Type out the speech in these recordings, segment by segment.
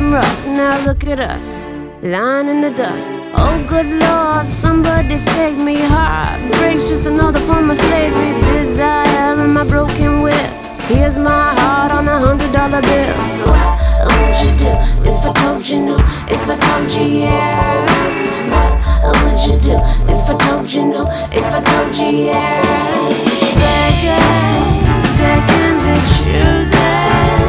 been rough, now look at us, lying in the dust. Oh good Lord, somebody save me. Heartbreak's just another form of slavery. Desire in my broken will. Here's my heart on $100 bill. What would you do if I told you no? If I told you yes? What would you do if I told you no? If I told you yes? Beggars, they can be choosers.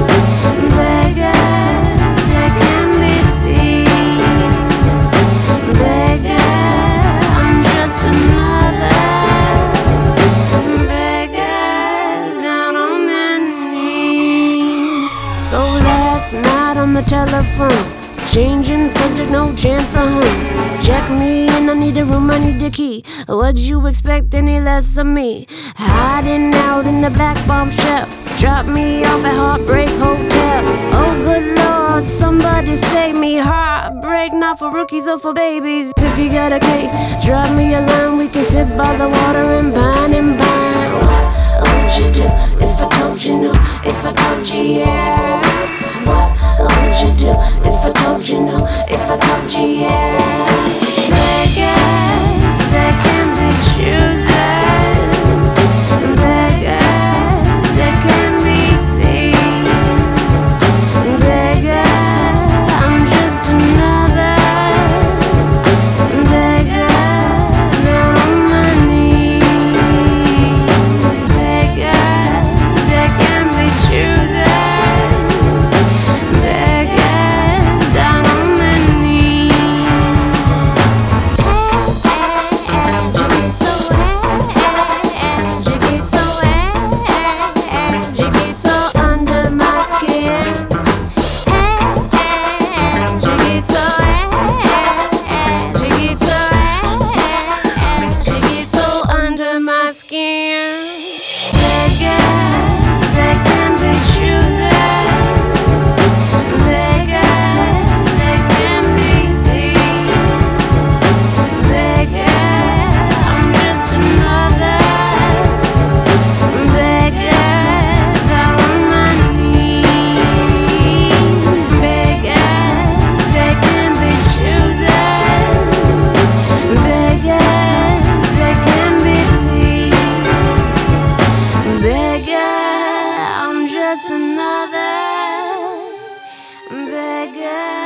Beggars, they can be thieves. Beggar, I'm just another beggar down on their knees. So last night on the telephone, changing subject, no chance of home. Check me in, I need a room, I need a key. What'd you expect any less of me? Hiding out in the black bombshell. Drop me off at Heartbreak Hotel. Oh good Lord, somebody save me. Heartbreak not for rookies or for babies. If you got a case, drop me a line. We can sit by the water and pine and pine. What would you do if I told you no? If I told you yes? What would you do if I told you no? If I told you yes? Beggars, they can be choosers. Beggars, they can be thieves. Beggar, I'm just another beggar down on my knees. Beggars, they can be choosers. Beggars down on my knees. I'm just another beggar.